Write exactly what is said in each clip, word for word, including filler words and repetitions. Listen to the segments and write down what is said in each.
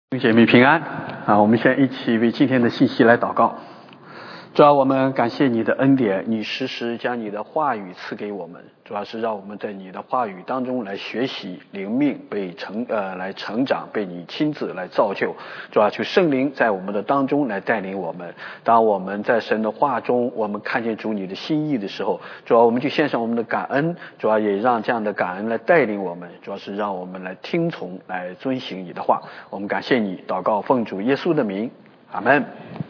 姐妹平安啊！我们现在一起为今天的信息来祷告。主要我们感谢你的恩典，你时时将你的话语赐给我们，主要是让我们在你的话语当中来学习灵命，被成呃来成长，被你亲自来造就。主要求圣灵在我们的当中来带领我们。当我们在神的话中，我们看见主你的心意的时候，主要我们就献上我们的感恩，主要也让这样的感恩来带领我们，主要是让我们来听从，来遵行你的话。我们感谢你，祷告奉主耶稣的名，阿们。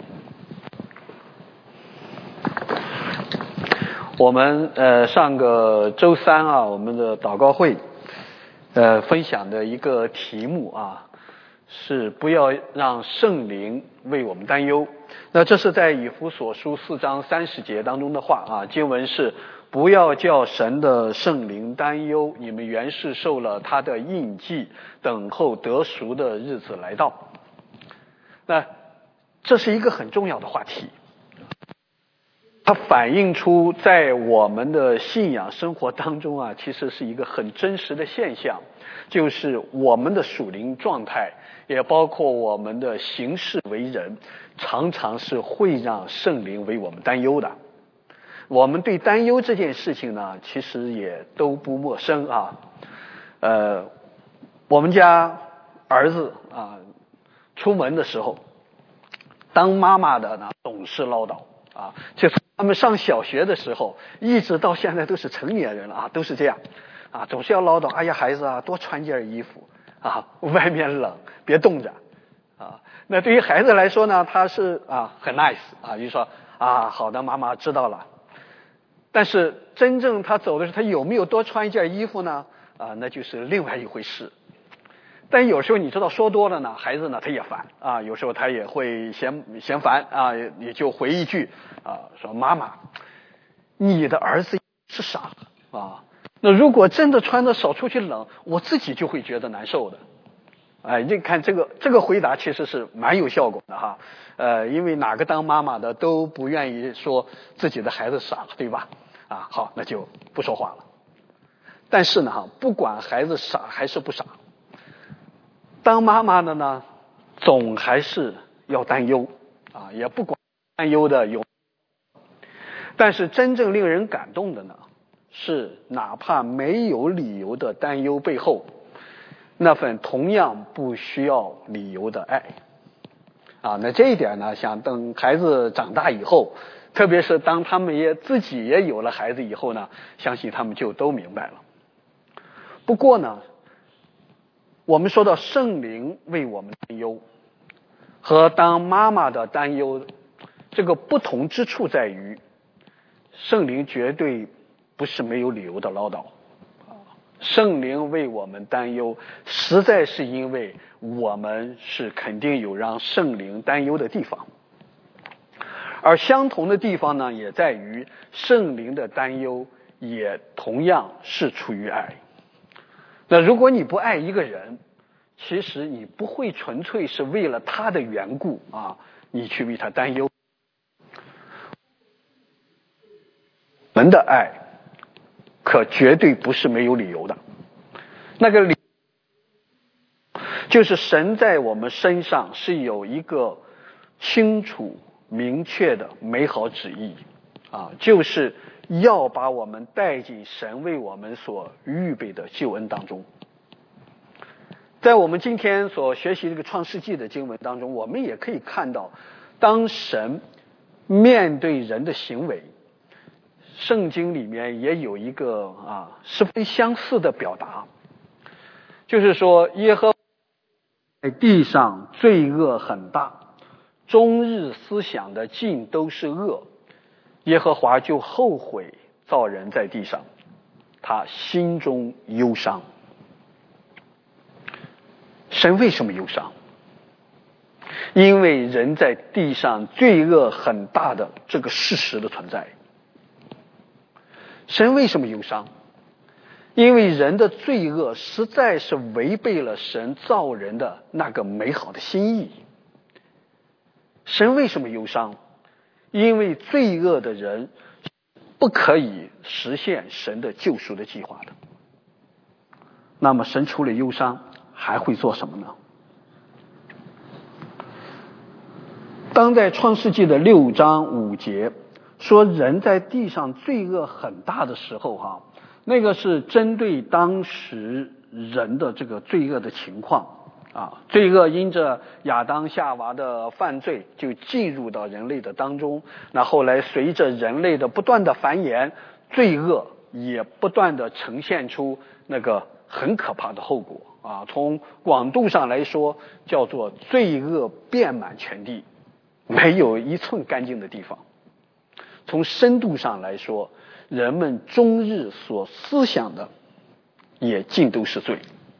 我们呃上个周三啊，我们的祷告会呃分享的一个题目啊，是不要让圣灵为我们担忧。那这是在以弗所书四章三十节当中的话啊，经文是不要叫神的圣灵担忧，你们原是受了他的印记，等候得赎的日子来到。那这是一个很重要的话题。它反映出在我们的信仰生活当中啊，其实是一个很真实的现象，就是我们的属灵状态，也包括我们的行事为人，常常是会让圣灵为我们担忧的。我们对担忧这件事情呢，其实也都不陌生啊。呃，我们家儿子啊，出门的时候，当妈妈的呢总是唠叨啊，就他们上小学的时候，一直到现在都是成年人了啊，都是这样啊，总是要唠叨，哎呀孩子啊，多穿件衣服啊，外面冷，别冻着啊。那对于孩子来说呢，他是啊很 nice 啊，就说啊好的妈妈知道了。但是真正他走的时候，他有没有多穿一件衣服呢？啊，那就是另外一回事。但有时候你知道说多了呢，孩子呢他也烦啊，有时候他也会嫌嫌烦啊，也就回一句啊，说妈妈，你的儿子是傻啊。那如果真的穿的少出去冷，我自己就会觉得难受的。哎，你看这个这个回答其实是蛮有效果的哈。呃，因为哪个当妈妈的都不愿意说自己的孩子傻，对吧？啊，好，那就不说话了。但是呢，哈，不管孩子傻还是不傻，当妈妈的呢，总还是要担忧啊，也不管担忧的有。但是真正令人感动的呢，是哪怕没有理由的担忧背后，那份同样不需要理由的爱啊。那这一点呢，想等孩子长大以后，特别是当他们也自己也有了孩子以后呢，相信他们就都明白了。不过呢，我们说到圣灵为我们担忧和当妈妈的担忧，这个不同之处在于，圣灵绝对不是没有理由的唠叨。圣灵为我们担忧，实在是因为我们是肯定有让圣灵担忧的地方。而相同的地方呢，也在于圣灵的担忧也同样是出于爱。那如果你不爱一个人，其实你不会纯粹是为了他的缘故啊，你去为他担忧。我们的爱可绝对不是没有理由的，那个理就是神在我们身上是有一个清楚明确的美好旨意啊，就是要把我们带进神为我们所预备的救恩当中。在我们今天所学习这个创世纪的经文当中，我们也可以看到，当神面对人的行为，圣经里面也有一个啊十分相似的表达，就是说耶和华在地上罪恶很大，终日思想的尽都是恶，耶和华就后悔造人在地上，他心中忧伤。神为什么忧伤？因为人在地上罪恶很大的这个事实的存在。神为什么忧伤？因为人的罪恶实在是违背了神造人的那个美好的心意。神为什么忧伤？因为罪恶的人不可以实现神的救赎的计划的。那么神除了忧伤还会做什么呢？ 当在创世纪的六章五节说人在地上罪恶很大的时候哈，那个是针对当时人的这个罪恶的情况啊，罪恶因着亚当夏娃的犯罪就进入到人类的当中，那后来随着人类的不断的繁衍，罪恶也不断的呈现出那个很可怕的后果啊。从广度上来说，叫做罪恶遍满全地，没有一寸干净的地方。从深度上来说，人们终日所思想的也尽都是罪。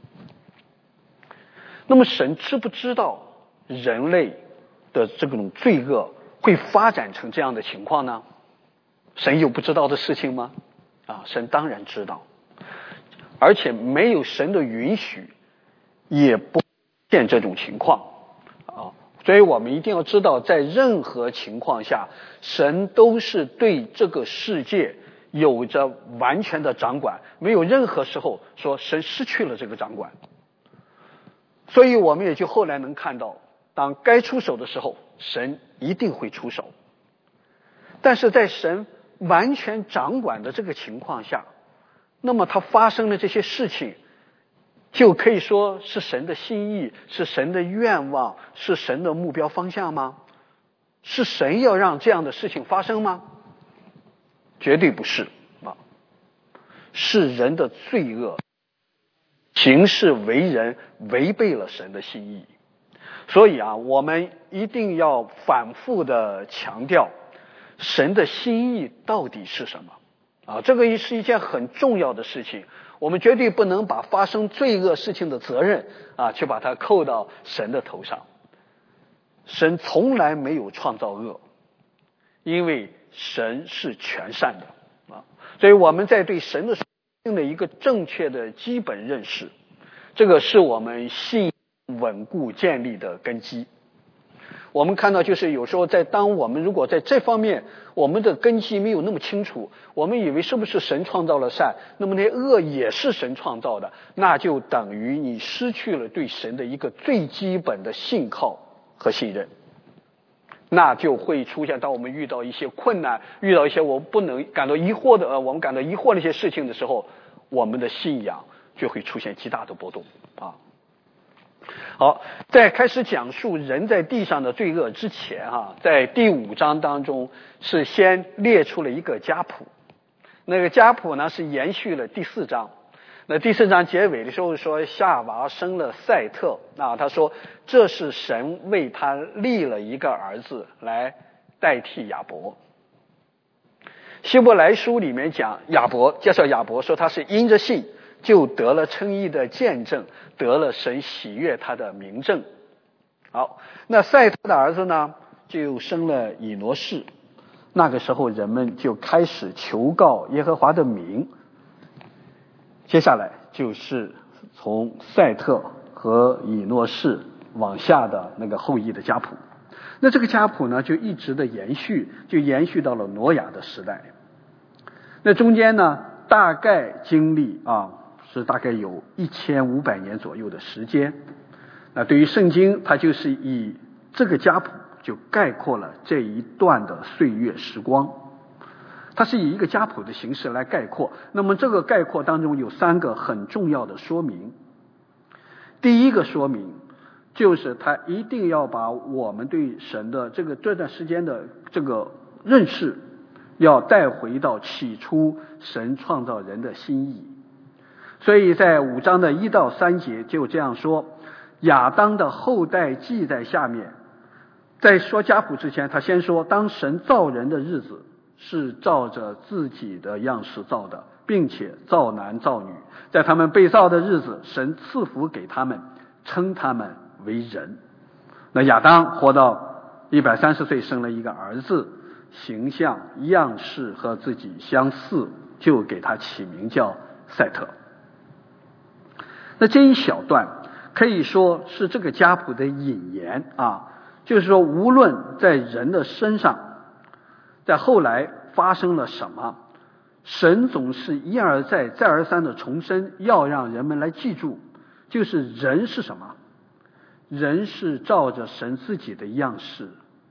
那么神知不知道人类的这种罪恶会发展成这样的情况呢？神有不知道的事情吗？啊，神当然知道，而且没有神的允许也不见这种情况啊。所以我们一定要知道，在任何情况下，神都是对这个世界有着完全的掌管，没有任何时候说神失去了这个掌管。所以我们也就后来能看到，当该出手的时候，神一定会出手。但是在神完全掌管的这个情况下，那么他发生的这些事情就可以说是神的心意，是神的愿望，是神的目标方向吗？是神要让这样的事情发生吗？绝对不是啊，是人的罪恶行事为人违背了神的心意。所以啊，我们一定要反复的强调神的心意到底是什么啊，这个是一件很重要的事情。我们绝对不能把发生罪恶事情的责任啊，去把它扣到神的头上。神从来没有创造恶，因为神是全善的啊。所以我们在对神的的一个正确的基本认识，这个是我们信稳固建立的根基。我们看到就是有时候在当我们如果在这方面我们的根基没有那么清楚，我们以为是不是神创造了善，那么那些恶也是神创造的，那就等于你失去了对神的一个最基本的信靠和信任。那就会出现，当我们遇到一些困难，遇到一些我不能感到疑惑的呃，我们感到疑惑的一些事情的时候，我们的信仰就会出现极大的波动啊。好，在开始讲述人在地上的罪恶之前啊，在第五章当中是先列出了一个家谱，那个家谱呢是延续了第四章。那第四章结尾的时候说，夏娃生了赛特啊，他说这是神为他立了一个儿子来代替亚伯。希伯来书里面讲亚伯，介绍亚伯说他是因着信就得了称义的见证，得了神喜悦他的明证。好，那赛特的儿子呢就生了以挪士，那个时候人们就开始求告耶和华的名。接下来就是从赛特和以诺士往下的那个后裔的家谱，那这个家谱呢就一直的延续，就延续到了挪亚的时代。那中间呢大概经历啊是大概有一千五百年左右的时间。那对于圣经，它就是以这个家谱就概括了这一段的岁月时光。它是以一个家谱的形式来概括，那么这个概括当中有三个很重要的说明。第一个说明就是它一定要把我们对神的这个这段时间的这个认识要带回到起初神创造人的心意。所以在五章的一到三节就这样说，亚当的后代记在下面。在说家谱之前，他先说当神造人的日子是照着自己的样式造的，并且造男造女，在他们被造的日子，神赐福给他们，称他们为人。那亚当活到一百三十岁，生了一个儿子，形象样式和自己相似，就给他起名叫赛特。那这一小段可以说是这个家谱的引言啊，就是说无论在人的身上在后来发生了什么，神总是一而再再而三的重申，要让人们来记住，就是人是什么？人是照着神自己的样式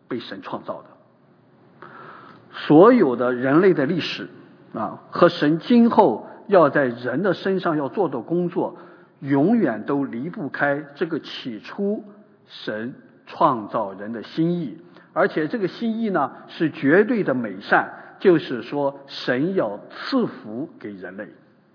被神创造的。所有的人类的历史啊，和神今后要在人的身上要做的工作，永远都离不开这个起初神创造人的心意，而且这个心意呢是绝对的美善，就是说神要赐福给人类。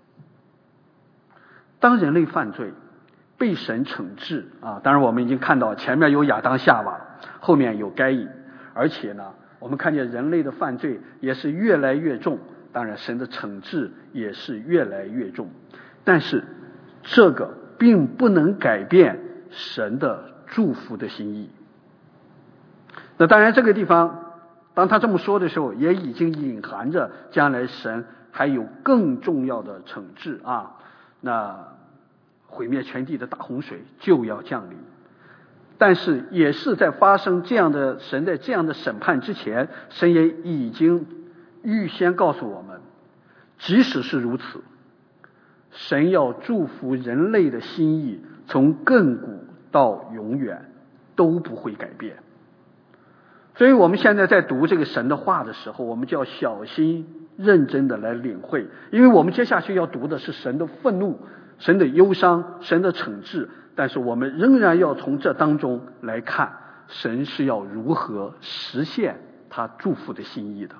当人类犯罪被神惩治啊，当然我们已经看到前面有亚当夏娃，后面有该隐，而且呢我们看见人类的犯罪也是越来越重，当然神的惩治也是越来越重，但是这个并不能改变神的祝福的心意。那当然这个地方当他这么说的时候，也已经隐含着将来神还有更重要的惩治啊，那毁灭全地的大洪水就要降临。但是也是在发生这样的神在这样的审判之前，神也已经预先告诉我们，即使是如此，神要祝福人类的心意从亘古到永远都不会改变。所以我们现在在读这个神的话的时候，我们就要小心认真的来领会，因为我们接下去要读的是神的愤怒、神的忧伤、神的惩治，但是我们仍然要从这当中来看神是要如何实现他祝福的心意的。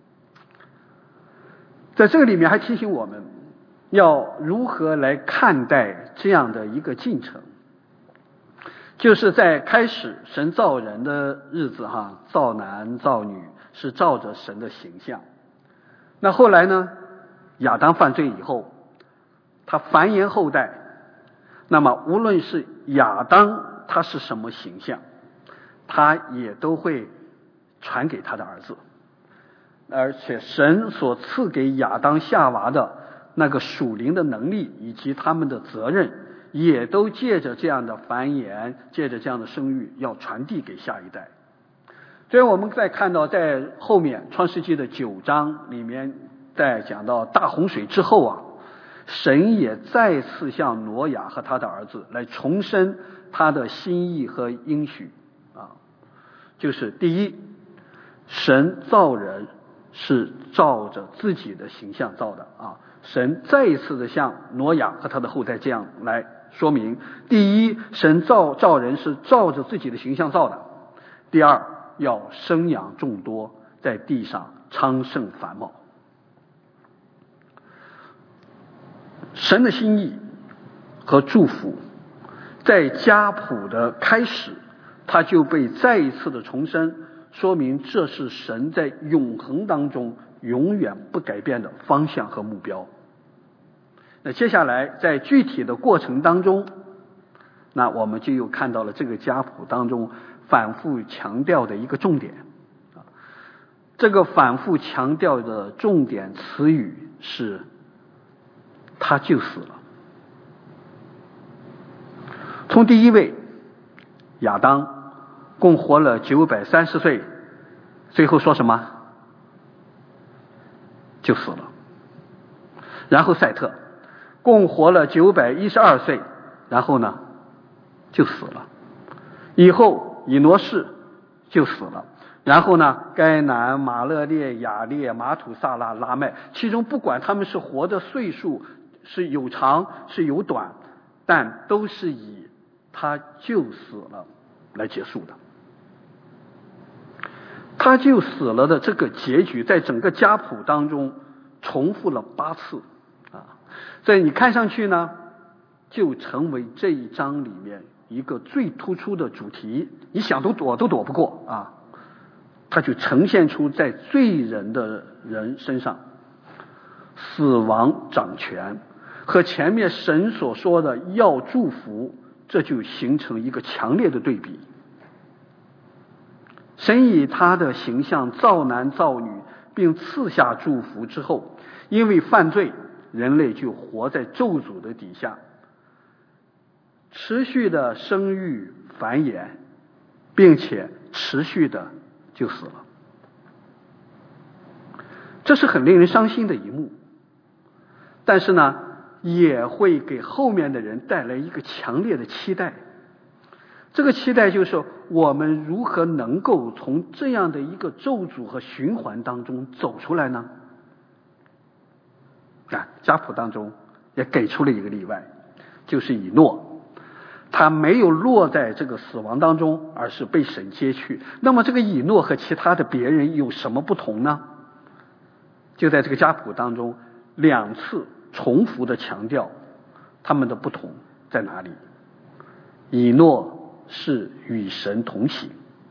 在这个里面还提醒我们要如何来看待这样的一个进程，就是在开始神造人的日子哈，造男造女是照着神的形象。那后来呢，亚当犯罪以后，他繁衍后代，那么无论是亚当他是什么形象，他也都会传给他的儿子。而且神所赐给亚当夏娃的那个属灵的能力以及他们的责任，也都借着这样的繁衍，借着这样的生育要传递给下一代。所以我们再看到在后面创世纪的九章里面，在讲到大洪水之后啊，神也再次向挪亚和他的儿子来重申他的心意和应许啊，就是第一，神造人是照着自己的形象造的啊，神再一次的向挪亚和他的后代这样来说明，第一，神造造人是照着自己的形象造的；第二，要生养众多，在地上昌盛繁茂。神的心意和祝福在家谱的开始，它就被再一次的重申，说明这是神在永恒当中永远不改变的方向和目标。那接下来在具体的过程当中，那我们就又看到了这个家谱当中反复强调的一个重点。这个反复强调的重点词语是他就死了。从第一位亚当共活了九百三十岁，最后说什么？就死了。然后赛特共活了九百一十二岁，然后呢就死了。以后以挪士就死了。然后呢该南、马勒列、雅列、马土萨拉、拉麦，其中不管他们是活的岁数是有长是有短，但都是以他就死了来结束的。他就死了的这个结局在整个家谱当中重复了八次啊，所以你看上去呢就成为这一章里面一个最突出的主题，你想都躲都躲不过啊。它就呈现出在罪人的人身上死亡掌权和前面神所说的要祝福，这就形成一个强烈的对比。神以他的形象造男造女，并赐下祝福之后，因为犯罪，人类就活在咒诅的底下，持续的生育繁衍，并且持续的就死了。这是很令人伤心的一幕，但是呢也会给后面的人带来一个强烈的期待。 这个期待就是我们如何能够从这样的一个咒诅和循环当中走出来呢？啊，家谱当中也给出了一个例外，就是以诺，他没有落在这个死亡当中，而是被神接去。那么这个以诺和其他的别人有什么不同呢？就在这个家谱当中两次重复的强调他们的不同在哪里。以诺是与神同行。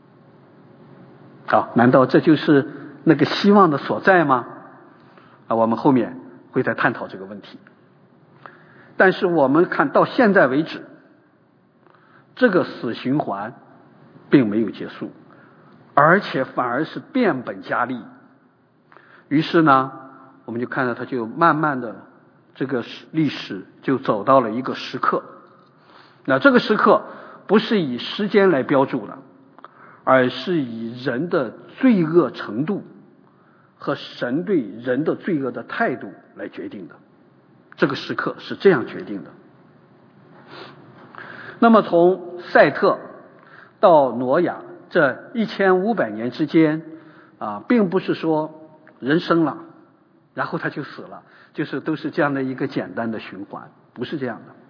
好，难道这就是那个希望的所在吗？啊，我们后面会再探讨这个问题。但是我们看到现在为止，这个死循环并没有结束，而且反而是变本加厉。于是呢，我们就看到它就慢慢的这个历史就走到了一个时刻。那这个时刻不是以时间来标注的，而是以人的罪恶程度和神对人的罪恶的态度来决定的。这个时刻是这样决定的。那么从赛特到挪亚这一千五百年之间啊，并不是说人生了然后他就死了，就是都是这样的一个简单的循环，不是这样的。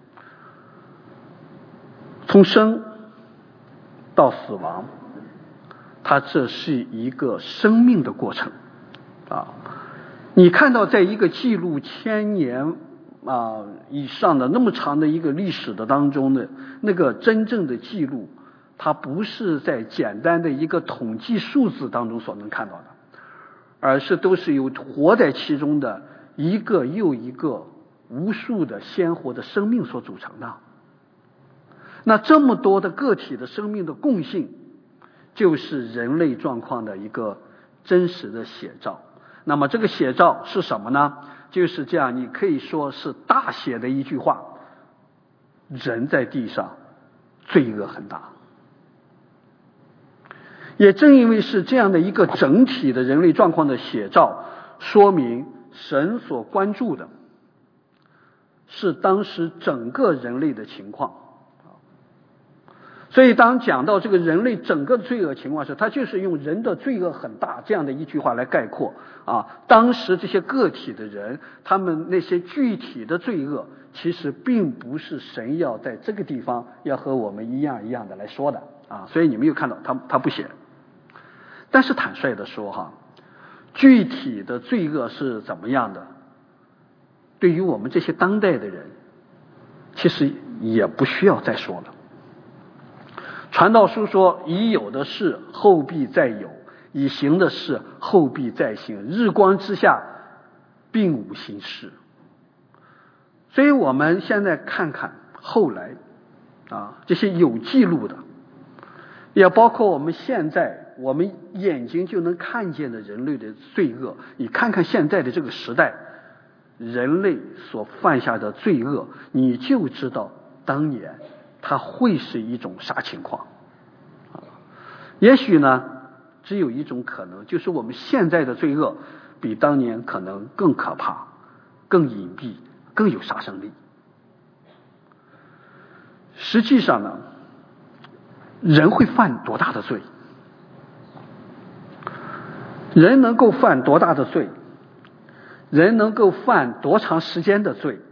从生到死亡，它这是一个生命的过程啊。你看到在一个记录千年啊以上的那么长的一个历史的当中的那个真正的记录，它不是在简单的一个统计数字当中所能看到的，而是都是由活在其中的一个又一个无数的鲜活的生命所组成的。那这么多的个体的生命的共性，就是人类状况的一个真实的写照。那么这个写照是什么呢？就是这样，你可以说是大写的一句话：人在地上罪恶很大。也正因为是这样的一个整体的人类状况的写照，说明神所关注的是当时整个人类的情况。所以当讲到这个人类整个罪恶情况时，他就是用人的罪恶很大这样的一句话来概括啊。当时这些个体的人，他们那些具体的罪恶，其实并不是神要在这个地方要和我们一样一样的来说的啊。所以你们有看到他他不写。但是坦率的说哈，具体的罪恶是怎么样的，对于我们这些当代的人，其实也不需要再说了。传道书说，已有的事后必再有，已行的事后必再行，日光之下并无新事。所以我们现在看看后来啊，这些有记录的，也包括我们现在我们眼睛就能看见的人类的罪恶，你看看现在的这个时代人类所犯下的罪恶，你就知道当年它会是一种啥情况。也许呢，只有一种可能，就是我们现在的罪恶比当年可能更可怕、更隐蔽、更有杀伤力。实际上呢，人会犯多大的罪？人能够犯多大的罪？人能够犯多长时间的罪？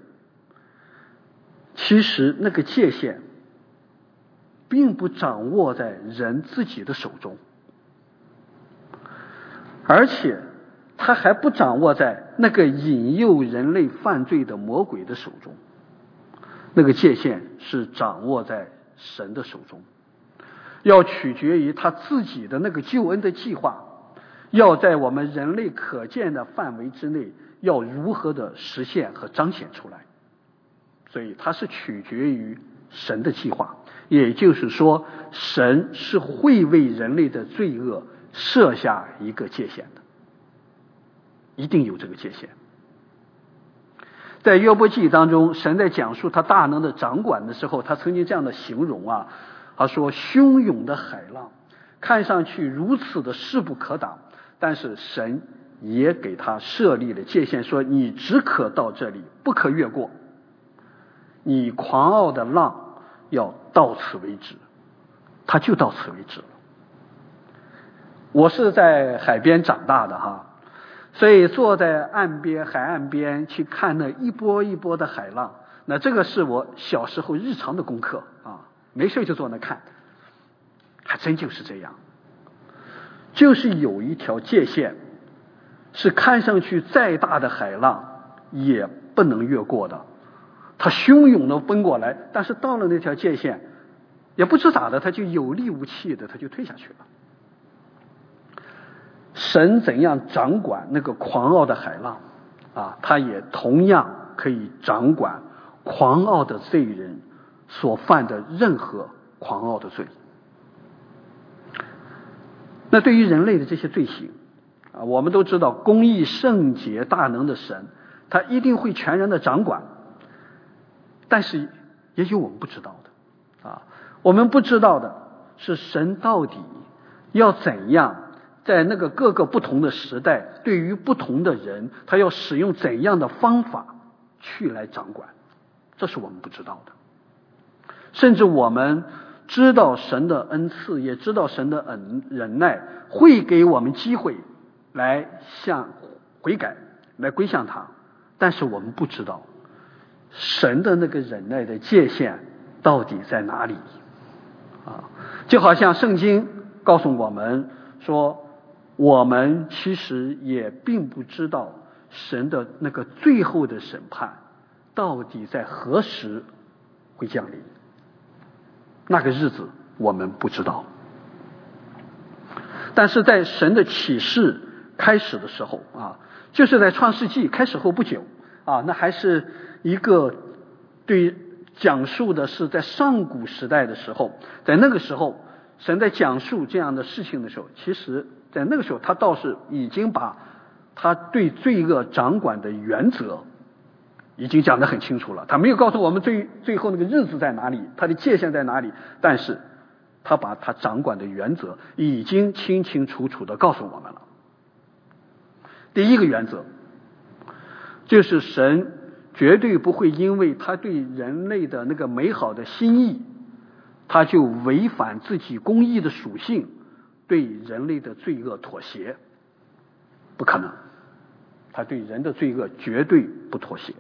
其实那个界限并不掌握在人自己的手中，而且他还不掌握在那个引诱人类犯罪的魔鬼的手中。那个界限是掌握在神的手中，要取决于他自己的那个救恩的计划，要在我们人类可见的范围之内，要如何的实现和彰显出来。所以它是取决于神的计划，也就是说，神是会为人类的罪恶设下一个界限的，一定有这个界限。在约伯记当中，神在讲述他大能的掌管的时候，他曾经这样的形容啊，他说汹涌的海浪看上去如此的势不可挡，但是神也给他设立了界限，说你只可到这里，不可越过，你狂傲的浪要到此为止。 它就到此为止了。我是在海边长大的哈，所以坐在岸边海岸边去看那一波一波的海浪，那这个是我小时候日常的功课啊，没事就坐那看，还真就是这样，就是有一条界限，是看上去再大的海浪也不能越过的，它汹涌的奔过来，但是到了那条界限，也不知咋的，它就有力无气的，它就退下去了。神怎样掌管那个狂傲的海浪啊，他也同样可以掌管狂傲的罪人所犯的任何狂傲的罪。那对于人类的这些罪行啊，我们都知道公义圣洁大能的神，他一定会全然的掌管，但是也有我们不知道的啊，我们不知道的是神到底要怎样在那个各个不同的时代，对于不同的人，他要使用怎样的方法去来掌管，这是我们不知道的。甚至我们知道神的恩赐，也知道神的恩忍耐会给我们机会来向悔改，来归向他，但是我们不知道神的那个忍耐的界限到底在哪里啊？就好像圣经告诉我们说，我们其实也并不知道神的那个最后的审判到底在何时会降临，那个日子我们不知道。但是在神的启示开始的时候啊，就是在创世纪开始后不久啊，那还是一个对讲述的是在上古时代的时候，在那个时候神在讲述这样的事情的时候，其实在那个时候他倒是已经把他对罪恶掌管的原则已经讲得很清楚了，他没有告诉我们最最后那个日子在哪里，他的界限在哪里，但是他把他掌管的原则已经清清楚楚地告诉我们了。第一个原则就是神绝对不会因为他对人类的那个美好的心意，他就违反自己公义的属性，对人类的罪恶妥协，不可能，他对人的罪恶绝对不妥协。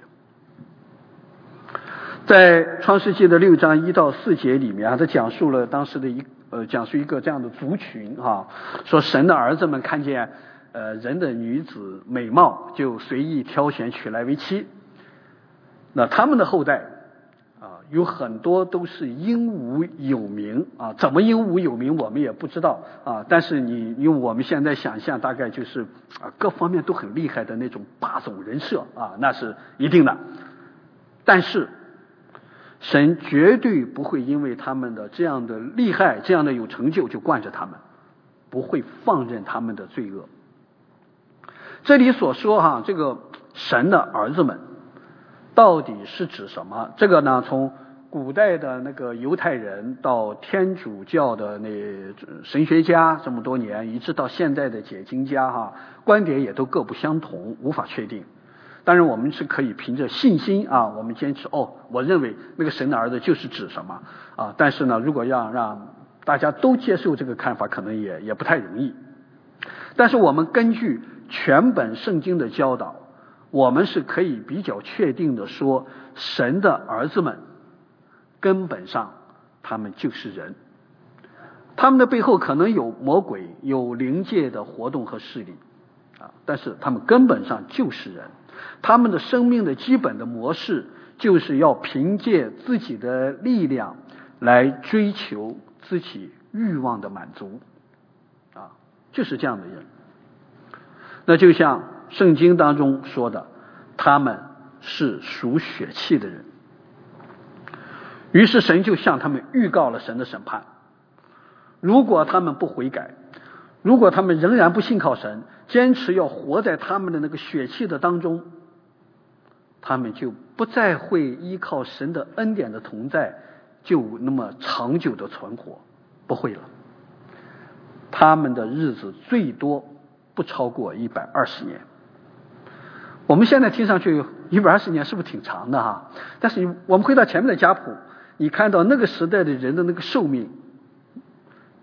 在创世纪的六章一到四节里面啊，他讲述了当时的一呃讲述一个这样的族群啊，说神的儿子们看见呃人的女子美貌，就随意挑选娶来为妻。那他们的后代啊，有很多都是英武有名啊，怎么英武有名我们也不知道啊，但是你用我们现在想象，大概就是啊各方面都很厉害的那种霸总人设啊，那是一定的。但是神绝对不会因为他们的这样的厉害，这样的有成就就惯着他们，不会放任他们的罪恶。这里所说哈，这个神的儿子们到底是指什么？这个呢，从古代的那个犹太人到天主教的那神学家这么多年，一直到现在的解经家哈，观点也都各不相同，无法确定。当然我们是可以凭着信心啊，我们坚持哦，我认为那个神的儿子就是指什么啊。但是呢，如果要让大家都接受这个看法，可能也也不太容易。但是我们根据全本圣经的教导，我们是可以比较确定的说，神的儿子们根本上他们就是人，他们的背后可能有魔鬼，有灵界的活动和势力啊，但是他们根本上就是人。他们的生命的基本的模式就是要凭借自己的力量来追求自己欲望的满足啊，就是这样的人。那就像圣经当中说的，他们是属血气的人。于是神就向他们预告了神的审判，如果他们不悔改，如果他们仍然不信靠神，坚持要活在他们的那个血气的当中，他们就不再会依靠神的恩典的同在，就那么长久的存活，不会了。他们的日子最多不超过一百二十年。我们现在听上去一百二十年是不是挺长的哈？但是我们回到前面的家谱，你看到那个时代的人的那个寿命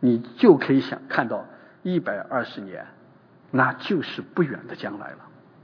你就可以想看到一百二十年，那就是不远的将来了。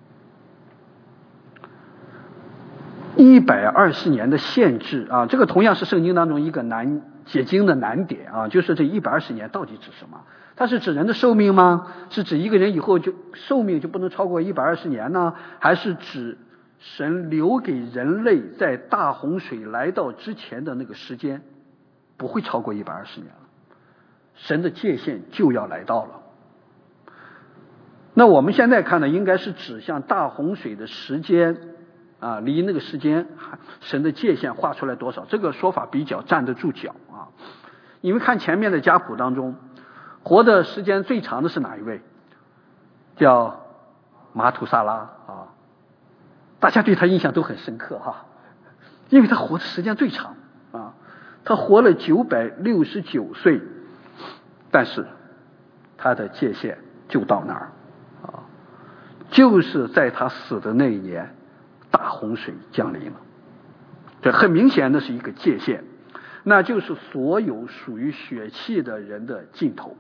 一百二十年的限制啊，这个同样是圣经当中一个难解经的难点啊，就是这一百二十年到底指什么？它是指人的寿命吗？是指一个人以后就寿命就不能超过一百二十年呢？还是指神留给人类在大洪水来到之前的那个时间不会超过一百二十年了？神的界限就要来到了。那我们现在看呢，应该是指向大洪水的时间啊，离那个时间神的界限画出来多少？这个说法比较站得住脚啊。因为看前面的家谱当中，活的时间最长的是哪一位？叫马土萨拉啊，大家对他印象都很深刻哈，因为他活的时间最长啊，他活了九百六十九岁，但是他的界限就到那儿啊，就是在他死的那一年，大洪水降临了。这很明显的是一个界限，那就是所有属于血气的人的尽头。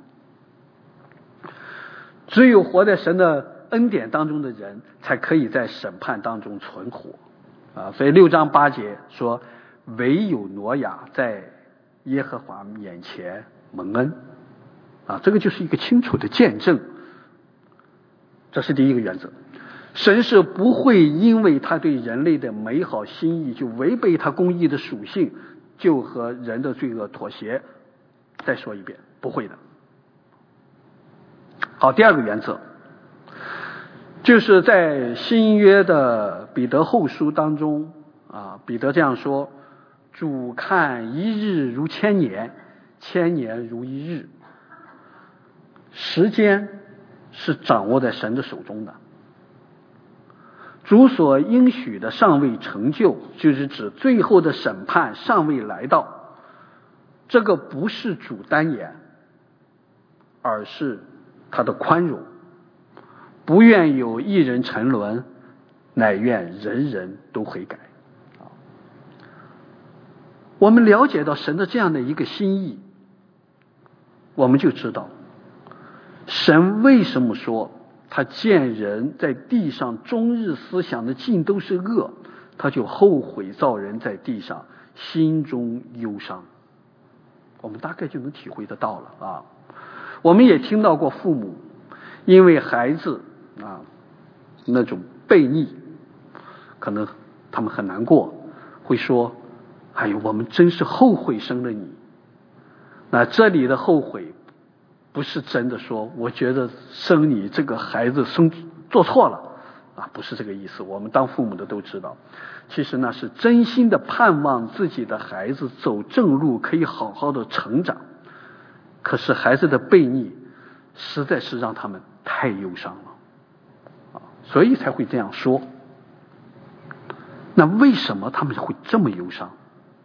只有活在神的恩典当中的人，才可以在审判当中存活啊！所以六章八节说，唯有挪亚在耶和华面前蒙恩啊，这个就是一个清楚的见证。这是第一个原则，神是不会因为他对人类的美好心意就违背他公义的属性，就和人的罪恶妥协。再说一遍，不会的。好，第二个原则就是在新约的彼得后书当中啊，彼得这样说：主看一日如千年，千年如一日。时间是掌握在神的手中的，主所应许的尚未成就，就是指最后的审判尚未来到。这个不是主单言，而是他的宽容，不愿有一人沉沦，乃愿人人都悔改。我们了解到神的这样的一个心意，我们就知道神为什么说他见人在地上终日思想的尽都是恶，他就后悔造人在地上，心中忧伤。我们大概就能体会得到了啊。我们也听到过父母因为孩子啊那种悖逆，可能他们很难过，会说：哎呦，我们真是后悔生了你。那这里的后悔不是真的说我觉得生你这个孩子生做错了啊，不是这个意思。我们当父母的都知道，其实那是真心的盼望自己的孩子走正路，可以好好的成长。可是孩子的悖逆实在是让他们太忧伤了，所以才会这样说。那为什么他们会这么忧伤？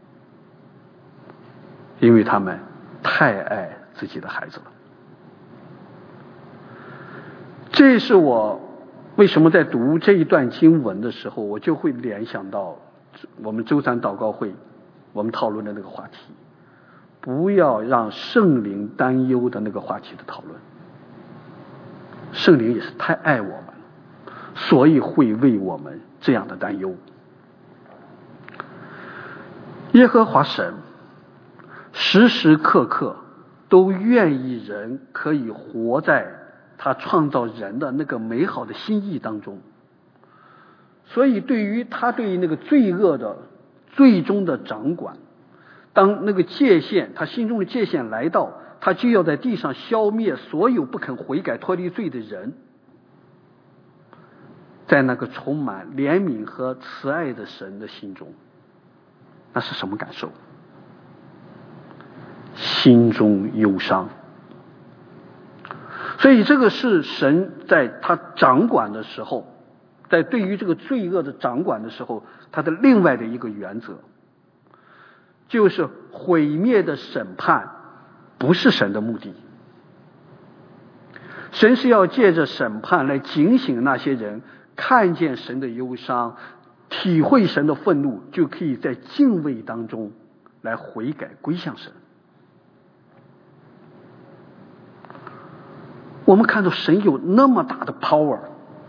因为他们太爱自己的孩子了。这是我为什么在读这一段经文的时候，我就会联想到我们周三祷告会我们讨论的那个话题，不要让圣灵担忧的那个话题的讨论。圣灵也是太爱我们了，所以会为我们这样的担忧。耶和华神时时刻刻都愿意人可以活在他创造人的那个美好的心意当中，所以对于他对于那个罪恶的最终的掌管，当那个界限他心中的界限来到，他就要在地上消灭所有不肯悔改脱离罪的人。在那个充满怜悯和慈爱的神的心中，那是什么感受？心中忧伤。所以这个是神在他掌管的时候，在对于这个罪恶的掌管的时候，他的另外的一个原则，就是毁灭的审判不是神的目的。神是要借着审判来警醒那些人，看见神的忧伤，体会神的愤怒，就可以在敬畏当中来悔改归向神。 我们看到神有那么大的 power，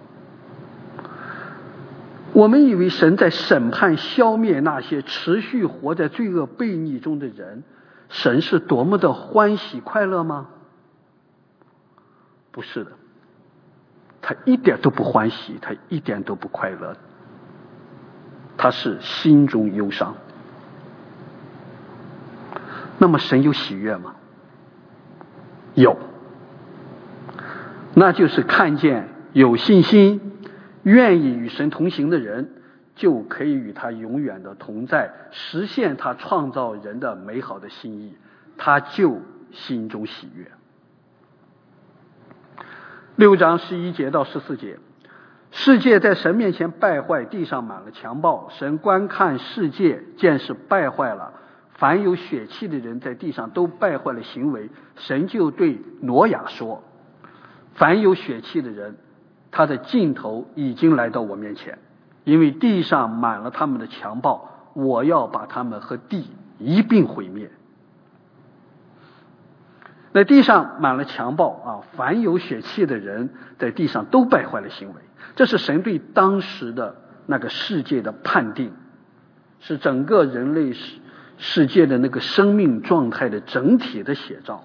我们以为神在审判消灭那些持续活在罪恶悖逆中的人，神是多么的欢喜快乐吗？不是的，他一点都不欢喜，他一点都不快乐，他是心中忧伤。那么神有喜悦吗？有，那就是看见有信心愿意与神同行的人，就可以与他永远的同在，实现他创造人的美好的心意，他就心中喜悦。六章十一节到十四节，世界在神面前败坏，地上满了强暴，神观看世界，见是败坏了，凡有血气的人在地上都败坏了行为，神就对挪亚说，凡有血气的人，他的尽头已经来到我面前，因为地上满了他们的强暴，我要把他们和地一并毁灭。在地上满了强暴啊，凡有血气的人在地上都败坏了行为，这是神对当时的那个世界的判定，是整个人类世界的那个生命状态的整体的写照。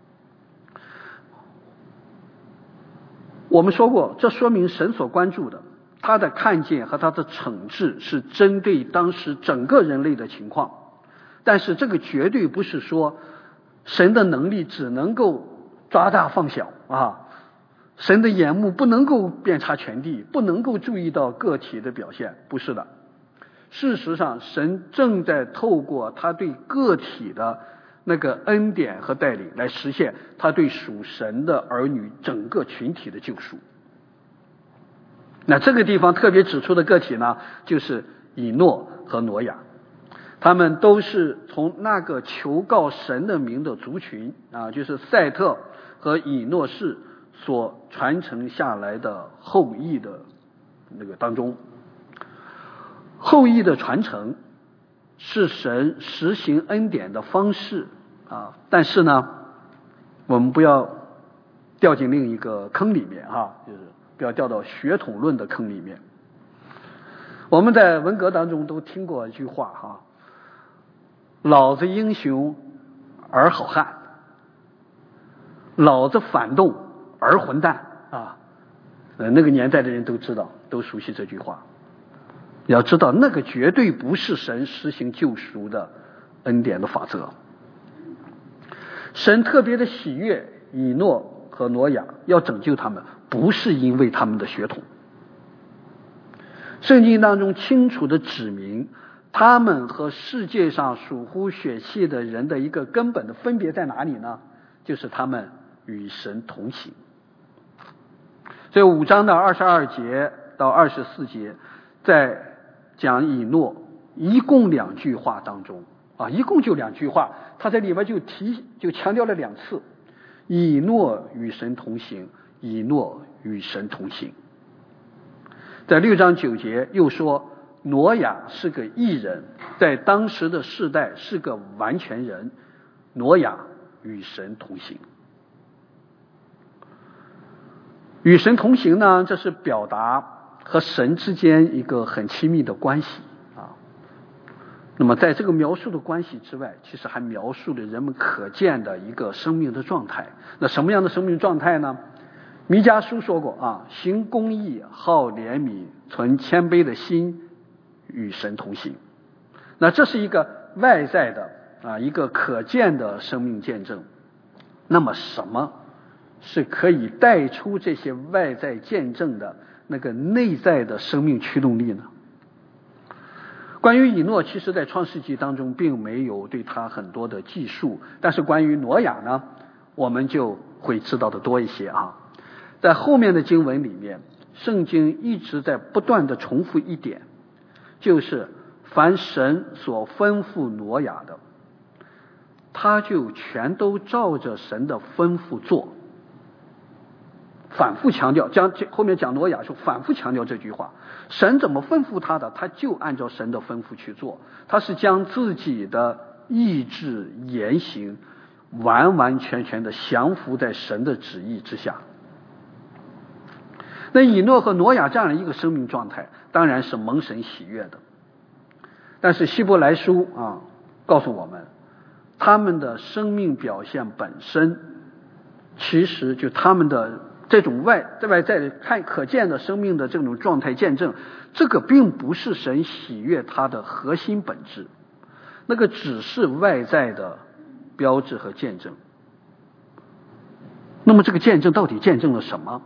我们说过，这说明神所关注的，他的看见和他的惩治是针对当时整个人类的情况，但是这个绝对不是说神的能力只能够抓大放小啊，神的眼目不能够遍察全地，不能够注意到个体的表现，不是的。事实上，神正在透过他对个体的那个恩典和带领，来实现他对属神的儿女整个群体的救赎。那这个地方特别指出的个体呢，就是以诺和挪亚，他们都是从那个求告神的名的族群啊，就是赛特和以诺氏所传承下来的后裔的那个当中。后裔的传承是神实行恩典的方式啊，但是呢，我们不要掉进另一个坑里面哈，就是不要掉到血统论的坑里面。我们在文革当中都听过一句话哈，老子英雄儿好汉，老子反动儿混蛋啊，呃，那个年代的人都知道，都熟悉这句话。要知道，那个绝对不是神实行救赎的恩典的法则。神特别的喜悦以诺和挪亚，要拯救他们，不是因为他们的血统。圣经当中清楚的指明，他们和世界上属乎血气的人的一个根本的分别在哪里呢？就是他们与神同行。所以五章的二十二节到二十四节，在讲以诺一共两句话当中啊，一共就两句话，他在里边就提就强调了两次，以诺与神同行，以诺与神同行。在六章九节又说，挪亚是个义人，在当时的世代是个完全人，挪亚与神同行。与神同行呢，这是表达和神之间一个很亲密的关系啊。那么在这个描述的关系之外，其实还描述了人们可见的一个生命的状态。那什么样的生命状态呢？弥迦书说过啊，行公义，好怜悯，存谦卑的心，与神同行。那这是一个外在的啊，一个可见的生命见证。那么什么是可以带出这些外在见证的那个内在的生命驱动力呢？关于以诺，其实在创世纪当中并没有对他很多的记述，但是关于挪亚呢，我们就会知道的多一些啊。在后面的经文里面，圣经一直在不断的重复一点，就是凡神所吩咐挪亚的，他就全都照着神的吩咐做。反复强调，将后面讲挪亚说反复强调这句话，神怎么吩咐他的，他就按照神的吩咐去做，他是将自己的意志言行完完全全的降服在神的旨意之下那以诺和挪亚这样的一个生命状态，当然是蒙神喜悦的。但是希伯来书啊告诉我们，他们的生命表现本身，其实就他们的这种外在外在看可见的生命的这种状态见证，这个并不是神喜悦他的核心本质，那个只是外在的标志和见证。那么这个见证到底见证了什么？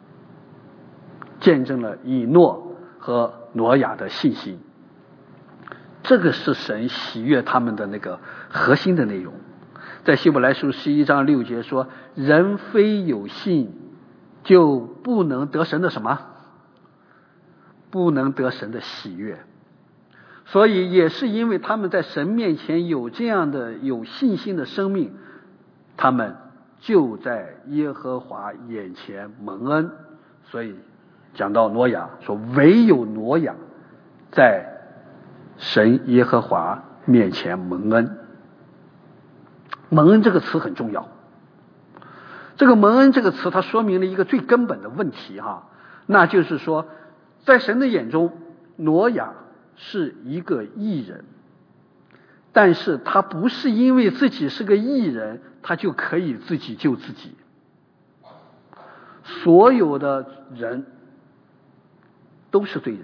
见证了以诺和挪亚的信心，这个是神喜悦他们的那个核心的内容。在希伯来书十一章六节说，人非有信就不能得神的什么？不能得神的喜悦。所以也是因为他们在神面前有这样的有信心的生命，他们就在耶和华眼前蒙恩。所以讲到挪亚说，唯有挪亚在神耶和华面前蒙恩。蒙恩这个词很重要，这个蒙恩这个词它说明了一个最根本的问题哈，那就是说在神的眼中，挪亚是一个义人，但是他不是因为自己是个义人他就可以自己救自己。所有的人都是罪人，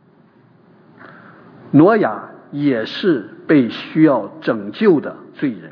挪亚也是被需要拯救的罪人，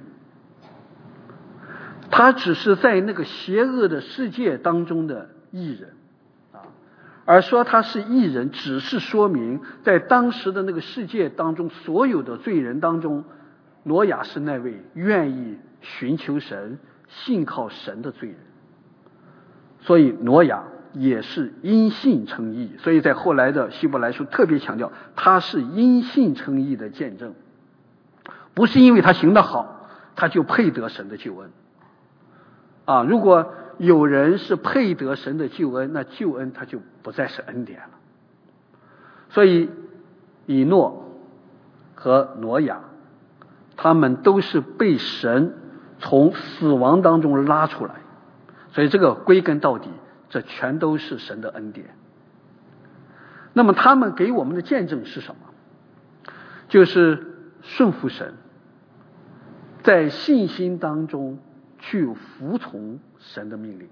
他只是在那个邪恶的世界当中的义人啊，而说他是义人，只是说明在当时的那个世界当中，所有的罪人当中，挪亚是那位愿意寻求神、信靠神的罪人。所以挪亚也是因信称义，所以在后来的希伯来书特别强调，他是因信称义的见证，不是因为他行得好他就配得神的救恩啊！如果有人是配得神的救恩，那救恩他就不再是恩典了。所以以诺和挪亚他们都是被神从死亡当中拉出来，所以这个归根到底，这全都是神的恩典。那么他们给我们的见证是什么？就是顺服神，在信心当中去服从神的命令，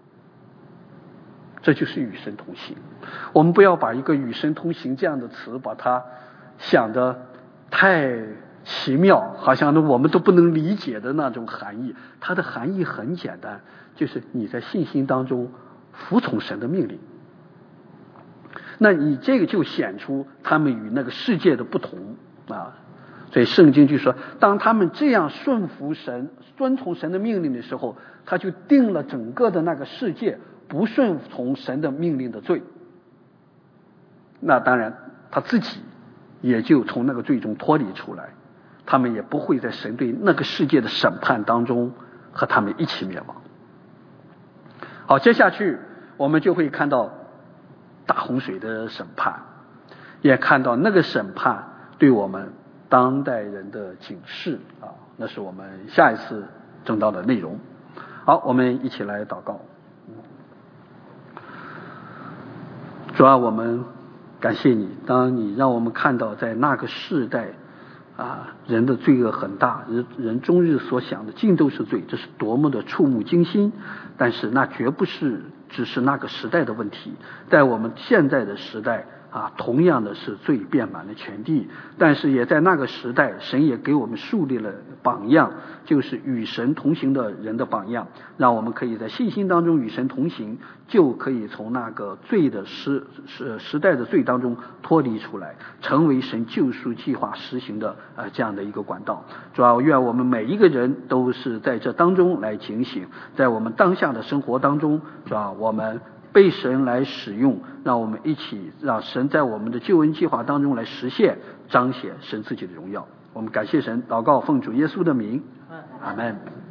这就是与神同行。我们不要把一个与神同行这样的词把它想得太奇妙，好像我们都不能理解的那种含义。它的含义很简单，就是你在信心当中服从神的命令，那你这个就显出他们与那个世界的不同啊。所以圣经就说，当他们这样顺服神、遵从神的命令的时候，他就定了整个的那个世界不顺从神的命令的罪。那当然他自己也就从那个罪中脱离出来，他们也不会在神对那个世界的审判当中和他们一起灭亡。好，接下去我们就会看到大洪水的审判，也看到那个审判对我们当代人的警示啊，那是我们下一次正道的内容。好，我们一起来祷告。主啊，我们感谢你，当你让我们看到在那个世代啊，人的罪恶很大，人人终日所想的尽都是罪，这是多么的触目惊心。但是那绝不是只是那个时代的问题，在我们现在的时代啊，同样的是罪遍满了全地，但是也在那个时代，神也给我们树立了榜样，就是与神同行的人的榜样，让我们可以在信心当中与神同行，就可以从那个罪的时时时代的罪当中脱离出来，成为神救赎计划实行的呃这样的一个管道。主要愿我们每一个人都是在这当中来警醒，在我们当下的生活当中，主要我们被神来使用，让我们一起让神在我们的救恩计划当中来实现彰显神自己的荣耀。我们感谢神，祷告奉主耶稣的名，阿们。